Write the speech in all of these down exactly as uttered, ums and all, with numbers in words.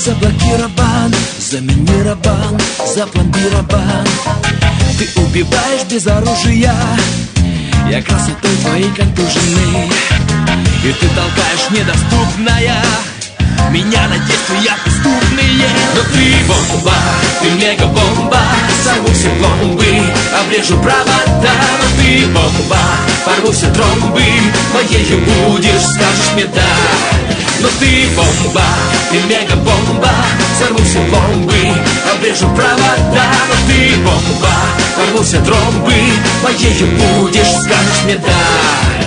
заблокирован, заминирован, запломбирован. Ты убиваешь без оружия, я красотой твоей контуженный, и ты толкаешь недоступное меня на действия преступные. Но ты бомба, ты мега-бомба, сорву все пломбы, обрежу провода. Но ты бомба, порву все тромбы, моею будешь, скажешь мне да. Но ты бомба, ты мега-бомба, сорву все пломбы, обрежу провода. Но ты бомба, порву все тромбы, моею будешь, скажешь мне да.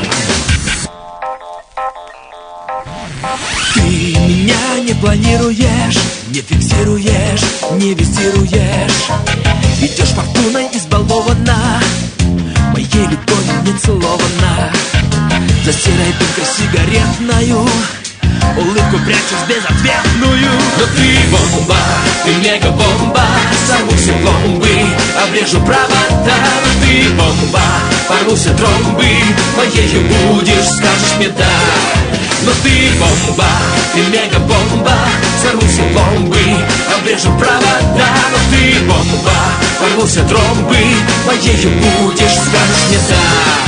Ты меня не планируешь, не фиксируешь, не визируешь. Идешь фортуной избалована, моей любовью не целована. За серой дымкой сигаретною улыбку прячешь безответную. Но ты бомба, ты мега-бомба, сорву все пломбы, обрежу провода. Но ты бомба, порву все тромбы, моею будешь, скажешь мне да. Но ты бомба, ты мега-бомба, сорву все пломбы, обрежу провода. Но ты бомба, порву все тромбы, моею будешь, скажешь мне да.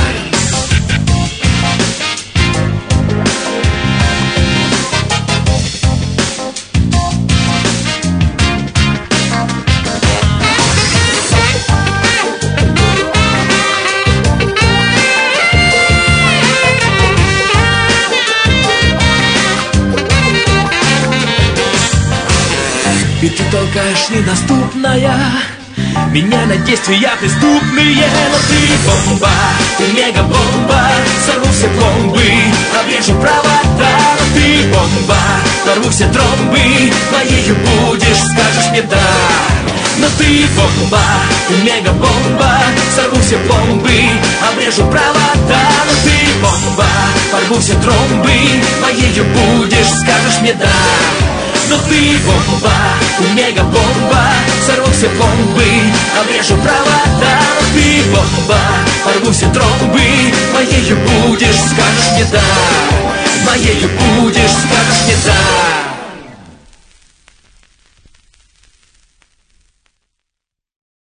И ты толкаешь недоступное меня на действия преступные. Но ты бомба, ты мега-бомба, сорву все пломбы, обрежу провода. Но ты бомба, порву все тромбы, моею будешь, скажешь мне да. Но ты бомба, ты мега-бомба, сорву все пломбы, обрежу провода. Но ты бомба, порву все тромбы, моею будешь, скажешь мне да. Но ты бомба, ты мега-бомба, сорву все пломбы, обрежу провода. Но ты бомба, порву все тромбы, моею будешь, скажешь мне да. Моею будешь, скажешь мне да.